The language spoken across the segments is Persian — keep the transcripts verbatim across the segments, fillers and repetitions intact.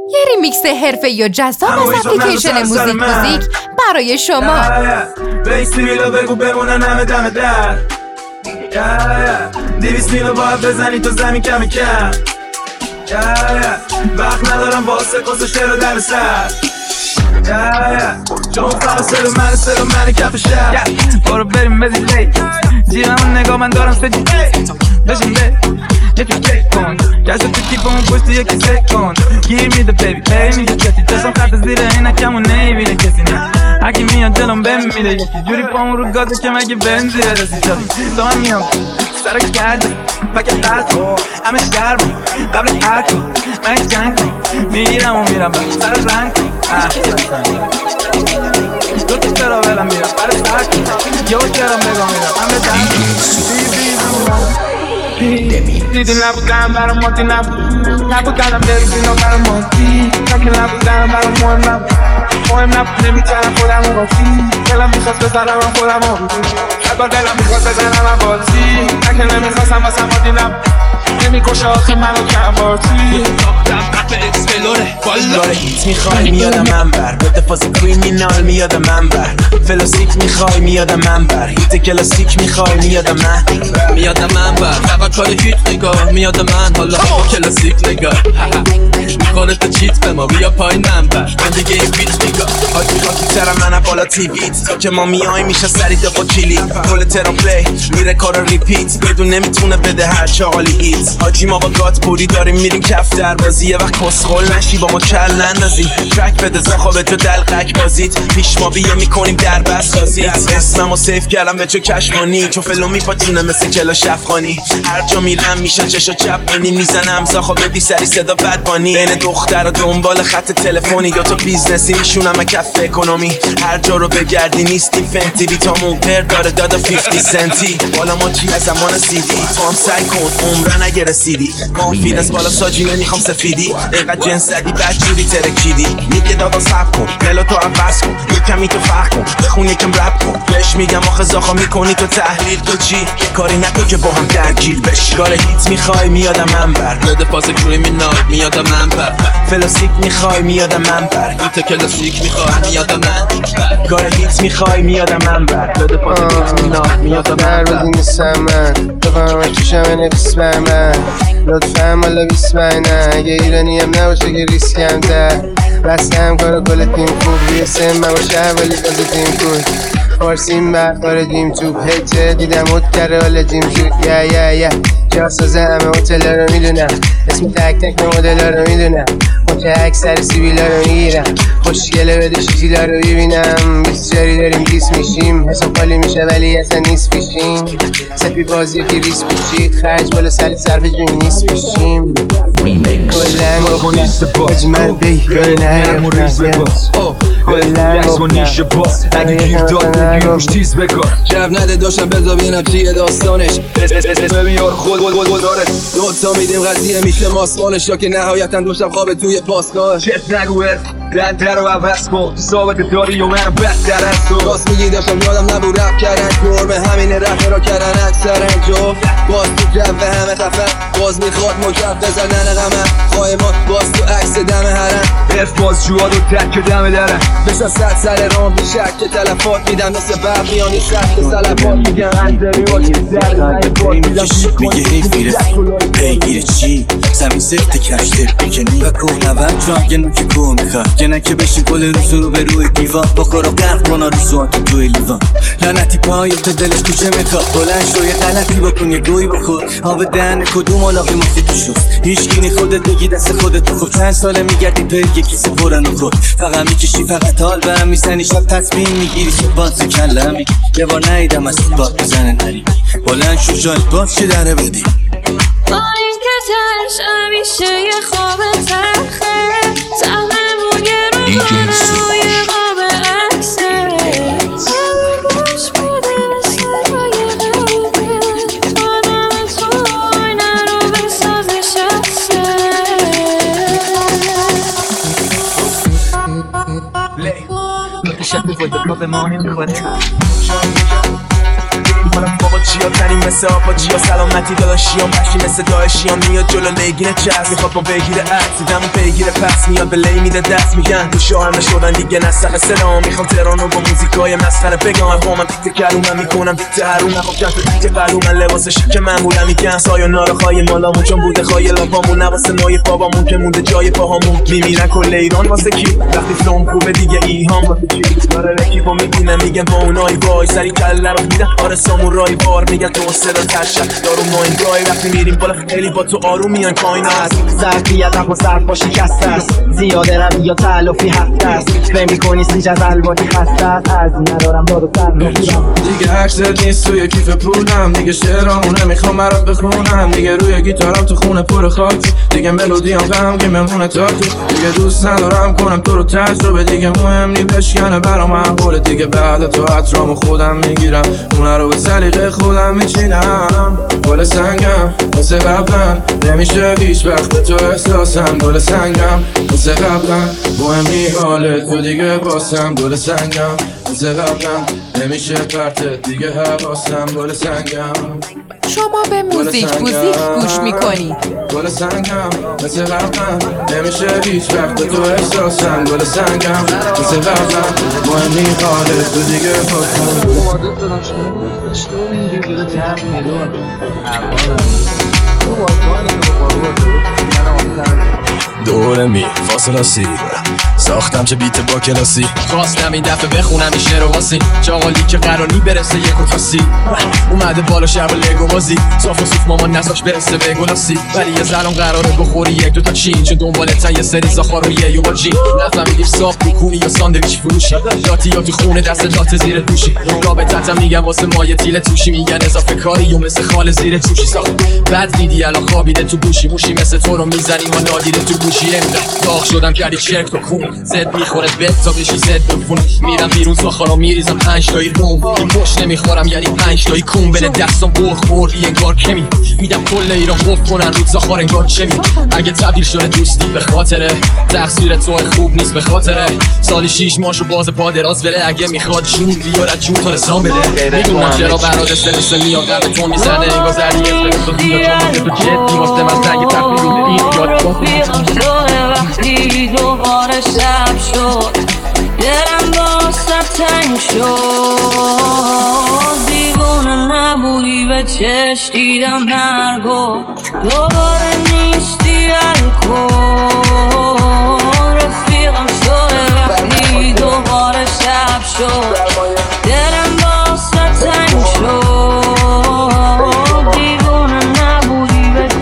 یه ریمیکس حرفه یا جذاب از اپلیکیشن موزیک موزیک برای شما. بیستی میلو بگو بمونن همه دم در. دیویس میلو باید بزنی تو زمین کمی کم. وقت ندارم واسه قصه شعر و در سر. چون فقط سر من سر من کف شهر. برو بریم بزیلی جیرمون نگاه من دارم سجی بشیم به یکی کیک کن گشت تو کیپمون پشتی یکی سیک کن. گیر میده بیبی پی میده کسی دستم خط زیر اینکمون نمیبینه کسی نه. هرکی میاد جلوم بهم میده یکی جوری پامون رو گازه که مگه بنزیره رسی جایی تو من میام سرک کرده فکر قرد کن همه شهر بود قبل هر کن من جنگ کن میگیرم و میرم بر سر رنگ کن دو تا چرا برم میرم برای سر کن یه و چرا بگم میرم همه جنگ دیدی نبودم برای ماتی نبود نبودم دلزینو برای ماتی نکه نبودم برای مهم نبود مهم نبود نمیتونم خودم رو باتی دلم میخواست بزنم خودم رو هر بار دلم میخواست بزنم باتی نکه نمیخواستم واسم ماتی نبود نمیکشه آخه منو کمبارتی قطع اکسپلوره داره هیت میخوای میادم من بر بده فاز کریمینال میادم من بر فلاسیک میخوای میادم من بر هیت کلاسیک میخوای میادم من میادم من بر فقط کار هیت نگاه میادم من حالا با کلاسیک نگاه میخوره تا چیت به ما بیا پایین من بر من دیگه این بیت نگاه حاجی خاکی ترم منم بالا تیویت تا که ما میای میشه سریده با کلی کل ترام پلی میره کار ریپیت بدون نمیتونه بده هر چاقالی هیت حاجی ما با گات پوری داریم میریم کف در بازی یه وقت کسخل نشی با ما کل نندازی ترک بده زخوا به جو دلقک بازیت پیش ما بیه میکنیم در بس سازیت اسممو سیف کردم به جو کشمانی چون فلو میپاتونه مثل کلا شفخانی هر جا میرم میشه چشا چپانی میزنم زخوا بدی سری صدا بدبانی بین دختر و دنبال خط تلفنی یا تو بیزنسی میشونم کف اکونومی هر جا رو بگردی نیستی فنتی بی تا موقر داره دادا پنجاه سنتی بالا ما چی از زمان سیدی تو هم سعی کن عمره نگه رسیدی کانفیدنس بالا ساجی نمیخوام سفیدی اینقدر جنس زدی بدجوری ترکیدی میگه دادا صبر کن دلو تو عوض کن یکمی تو فرق کن بخون یکم رپ کن بهش میگم آخه زاخا میکنی تو تحلیل تو چی کاری نکن که با هم درگیر بشی کار هیت میخوای میادم من بر بده پاس کریمینال میادم من بر فلاسیک میخوای میادم من بر هیت کلاسیک میخوای میادم من کار هیت میخوای میادم من بر بده پاس کریمینال میادم من بر نیستم من بفهمم چشم نفس بر من لطفا مالا بیسمای نه اگه ایرانیم نباشه که ریسکم در بسته هم کارو کل تیم خوب بیسم من باشه ولی بازه تیم خوب فارسیم برخار دیم توب هیته دیدم هود کره حالا جیم شد یا یا یا جاسازه همه هتلا رو میدونم اسم تک تک مدلا رو میدونم مچه اکثر سیبیلا رو میگیرم خوشگله بده شیشیلا رو ببینم بیست جاری داریم دیس میشیم حساب خالی میشه ولی اصلا نیست پیشیم سپی بازی که ریس بشید خرج بالا سری صرف جون نیست پیشیم کلن گفتم اجمل بی همون ریز بگاز دست و نیشه باز اگه گیر داد بگیر روش تیز بگار جب نده داشتم بذار بینم چیه داستانش ببین یار خود خود خود داره دوتا میدیم قضیه میشه ماسمانش یا که نهایتا دوشم خوابه توی پاسگاه چت نگو رد در رو عوض کن تو ثابت داری و منو بدتر از تو راست میگی داشتم یادم نبود رپ کردن جرمه همینه رفت را کردن اکثر جو باز تو جو همه خفن باز میخواد مکف بزنن غمم قایمات باز تو عکس دم حرم اف باز جواد و تک دم درم بسا صد سر رام بیشک که تلفات میدم مثل برقیان یه سخت سلفات میگن اندری باکی در میگه حیفیره پیگیر چی زمین سفت کشتر بکنی و کوه نوند جان یه نوک کوه میخواد یه نکه بشین کل روزو رو به روی دیوان با کارا گرد کنا روزوان تو توی لیوان لعنتی پایی تا دلش کچه میخواد بلند شو یه غلطی بکن یه گوی بخور آب دهن کدوم علاقی مفتی تو شست هیچگینی خودت بگی دست خودت خوب چند ساله میگردی پیر یه کسی پرن و خود فقط میکشی فقط حال برم میزنی شب تصمیم میگیری که باز کلم میگی یه بار نیدم از تو باد بزنه نری بلند شو شاید باز چه دره بدی با این که ترش همیشه یه خواب ترخه زهممون یه رو روی قاب عکسه خوش بده مثل رای قلبه آدم توی نرو بساز شخصه Look, the chef is with the puppet morning, but چیا تنی مثل آپاچیا سلامتی داداشیام بشی مثل داعشیام میاد جلو نگین چسب میخواد با بگیره عکس دمو پیگیر پس میاد به لی میده دست میگن تو شاهرنه شدن دیگه نسخ سلام میخوام ترانو با موزیکای مسخره بگم با من بیت کلومم میکنم بیت هرونم با کف بیت قلومم لباسش که معمولا میگن سایونارا خای مالامون چون بوده خای لاپامون نواسه نوی بابامون که مونده جای پاهامون میمیرن کل ایران واسه کی وقتی فلوم خوبه دیگه ایهام واسه چی داره رکیبو میبینم میگن با اونای وای سری کله رو میدن آره سامورایی بار میگن تو صدا ترشن دارو ما این رای وقتی میریم بالا خیلی با تو آروم میان پایین است ظرفیت اما صرف با شکست است زیاده روی یا تلافی هفت است فهم میکنی سیج از الواتی خسته است ارزی ندارم دارو سر نگیرم دیگه عکست نیست توی کیف پولم میگه شعرامونه میخوام برات بخونم دیگه روی گیتارم تو خونه پر خاک دیگه ملودیام غمگین میمونه تاکی دیگه دوست ندارم کنم تو رو تجربه دیگه مهم نی بشکنه برام معقوله دیگه بعد تو عطرامو خودم میگیرم اونه رو به سلیقه خودم میچینم گل سنگم مثل قبلا نمیشه هیچ وقت به تو احساسم گل سنگم مثل قبلا مهم نی حالت تو دیگه باسم گل سنگم مثل قبلا نمیشه پرتت دیگه حواسم گل سنگم شما به موزیک موزیک گوش میکنید گل سنگم مثل قبلا نمیشه هیچ وقت تو احساسم گل سنگم مثل قبلا مهم نی حالت تو دیگه باسم دوره می فاصله سی ساختم چه بیت با کلاسی خواستم این دفعه بخونم این شعر و واسی چاقالی که قراری برسه یک و تاسی اومده بالا شب لگو بازی صاف و صوف مامان نزاش برسه به گلاسی ولی یه زلم قراره بخوری یک دو تا چین چون دنبالتن یه سری زاخار و یه یو با جین نفهمیدیم صاف بکنی یا ساندویچ فروشی لاتی یا تو خونه دست لات زیر دوشی رابطتم میگم واسه مایه تیل توشی میگن اضافه کاری و مثل خال زیر توشی ساخت بعد دیدی الان خوابیده تو گوشی موشی مثل تو رو میزنی ما نادیده تو گوشی داغ شدم کردی چرک تو خون زد میخوره بد تا بشی زد بفون میرم بیرون ساخارا میریزم پنج تایی روم این پشت نمیخورم یعنی پنج تایی کون بله دستم برد خوردی انگار کمی میدم کل ایران خوف کنن رود ساخار انگار چمی اگه تبدیل شده دوستی به خاطره تقصیر تو خوب نیست به خاطره سالی شیش ماشو باز پا دراز بله اگه میخواد جون بیاره جون تا رسان بده میدونم چرا برات سلسه میاد قلب تو میزنه انگار زدی اسم تو بیا چون تو جدی واسه من زنگ تفریح این یاد وقتی دوباره شب شد دلم باست تنگ شد دیوونه نبودی به چشم دیدم نرگو دوباره نیستی الکل رفیقم شده وقتی دوباره شب شد دلم باست تنگ شد دیوونه نبودی به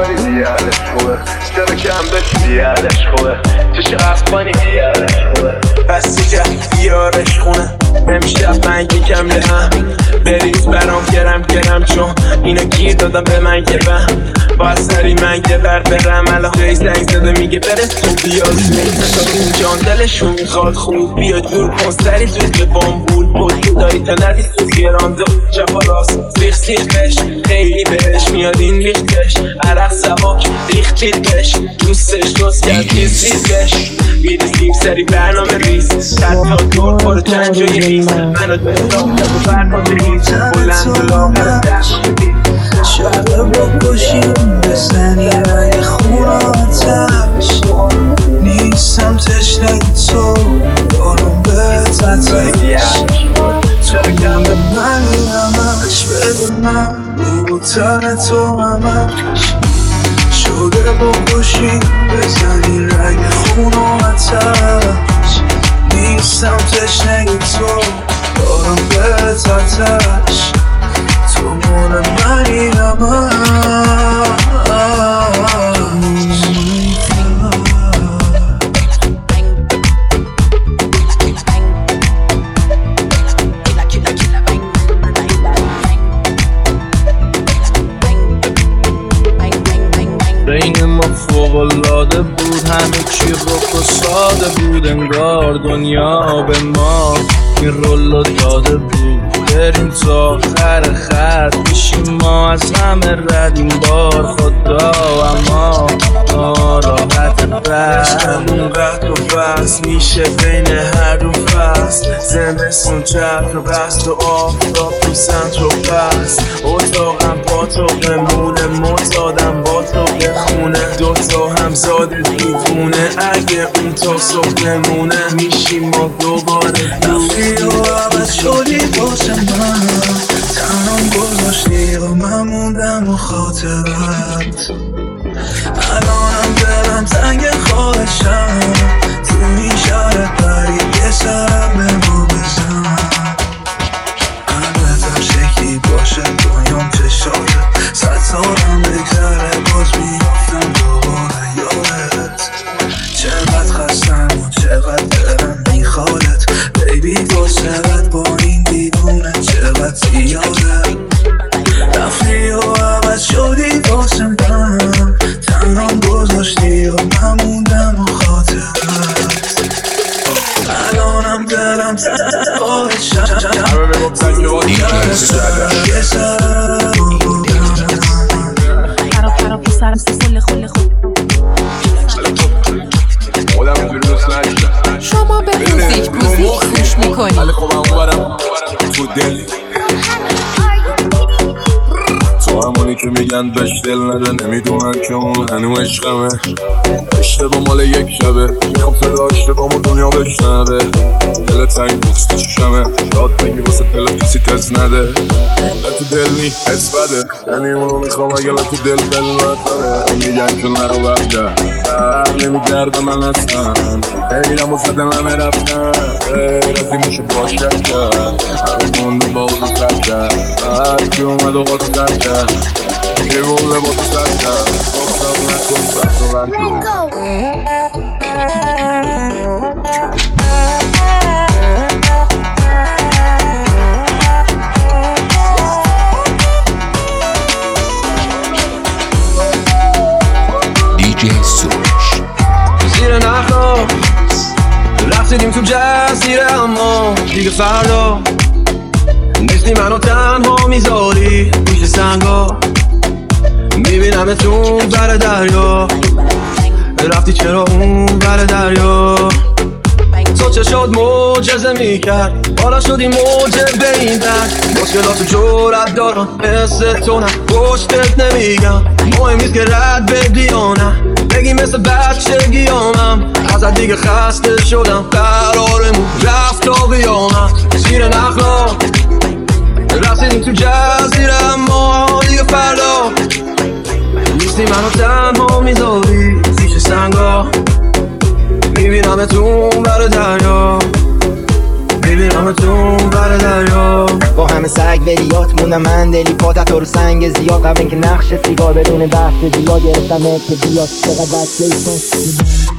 چرا کم بشی یادش خوبه چه چقدر فانی یادش خوبه پس دیگه یارش خونه نمیشه من یکم لهم بریز برام گرم گرم چون اینو گیر دادم به من که بهم باید سری من یه بر برم الان خیلی زنگ زده میگه برس تو بیاد میتونم این جان دلشون میخواد خود بیاد دور کن سری توی که بامبول بود داری تا ندی تو گران دو جفا راست سیخ سیخش خیلی بهش میاد این ریختش عرق سواک ریختید بش دوستش دوست کرد نیستیدش بیرسیم سری برنامه ریز تا دور پارو چند جای ریز منو بستام نبو برنامه ریز بلند و لاغر دشت شبه با کشیم بزنی رای خوناتش نیستم تشنه تو دارم به تتش چرا کم به من همش بدونم رو تن تو همش شده با کشیم بزنی رای خوناتش نیستم تشنه تو دارم به تتش تو مون منی همه بین ما فوق‌العاده بود همه چی رخ و ساده بود انگار دنیا به ما این رولو داده بود بریم تا آخر خط بشیم ما از همه رد این بار خدا اما راحت رد عشقمون قد و فصل میشه بین هر دو فصل زمستون چرخ بست و آفتاب تو سنتر و بست اتاقم با تو بمونه معتادم با تو بخونه دوتا همزاد دیوونه اگه اون تا صبح بمونه میشیم ما دوباره رفتی و عوض شدی واسه من تنم گذاشتی و من موندم و خاطرت الانم دلم زنگ خواهشم تو میشاره پرید یه سرم به ما بزن قلبتم شکلی باشه دنیام چشاته صد سالم بگذره باز میافتم دوباره یادت چقدر خستم و چقدر دلم میخوادت بیبی تو سبت با این دیوونه چقدر زیاده رفتی و عوض شدی واسه من تنهام گذاشتی و من موندم و خاطرت الانم دلم خواهشم یه سرم پرا پرا پسرم سفل خل خود شما به موزیک موزیک گوش میکنید. تو همونی که میگن بهش دل نده نمیدونن که اون هنو عشقمه اشتباه مال یک شبه میخوام صدا اشتباه دنیا بشنوه دل تنگ بوکس تو شمه داد بگی واسه دل کسی تز نده تو دل نی حس بده یعنی اونو میخوام اگه تو دل دل نداره میگن که نرو برده هر نمیگرده من اصلا ایرم واسه دل همه رفتن غیر از این میشه باشه کرد هر مونده با اوزو سر کرد هر کی اومد و قاطو سر کرد یه گونه با تو سر کرد باستم نکن سر تو بر دی جی سروش زیر نخلا رفتیدیم تو جزیره اما دیگه فردا نیستی منو تنها میذاری پیش سنگا میبینم تو بر دریا رفتی چرا اون بر دریا تو چه شد معجزه میکرد حالا شدی موجه به این درد مشکلاتو جورت دارم مثل تو نه پشتت نمیگم مهم نیست که رد بدی یا نه بگی مثل بچگی آمم ازت دیگه خسته شدم قرارمون رفت تا قیامت زیر نخلا رفتیدیم تو جزیره اما دیگه فردا نیستی منو تنها میذاری پیش سنگا میبینم تو بر دریا میبینم تو بر دریا با همه سگ ولیات موندم من دلی پاتت رو سنگ زیاد قبل اینکه نقش سیگار بدون بحث زیاد گرفتم که بیاد چقدر بچه ایتون